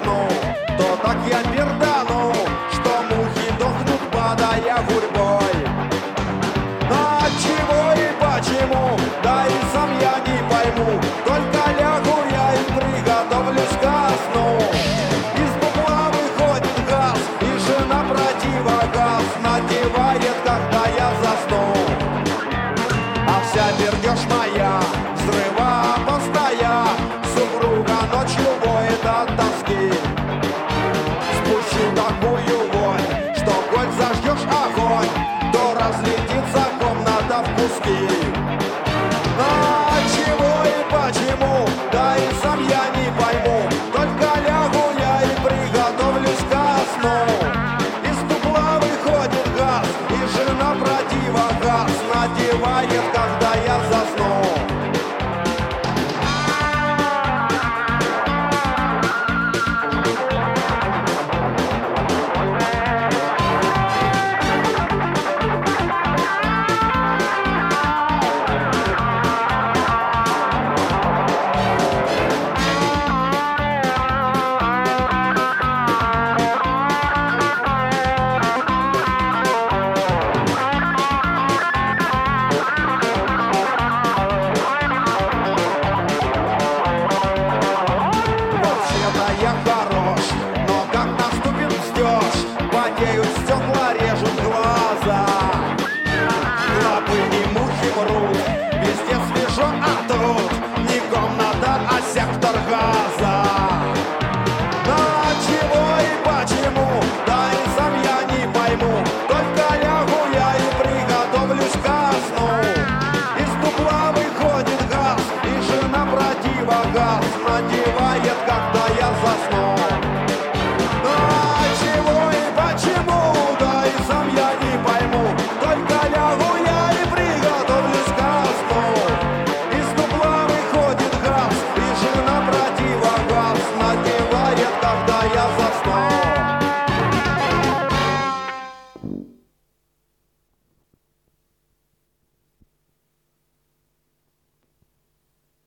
засну, то так я пердану, что мухи дохнут, падая гурьбой. А чего и почему, да и сам я не пойму, только лягу я и приготовлюсь ко сну. Из бубла выходит газ, и жена противогаз надевает, когда я засну. А вся пердеж моя, взрыва постоя, супруга ночью воет от тоски. Спущу такую вонь, что коль зажжешь огонь, то разлетится комната в куски. А чего и почему, да и сам я не пойму, только лягу я и приготовлюсь ко сну. Из дупла выходит газ, и жена противогаз надевает, когда я засну. Я хорош, но как наступит вздёж, потеют стекла, режут глаза. Лапы и мухи мрут, везде свежо, а тут не комната, а сектор газа. А чего и почему, да и сам я не пойму, только лягу я и приготовлюсь ко сну. Из дупла выходит газ, и жена противогаз надевает, когда я засну. А чего и почему, да и сам я не пойму, только лягу я и приготовлюсь ко сну. Из дупла выходит газ, и жена противогаз надевает, когда я засну.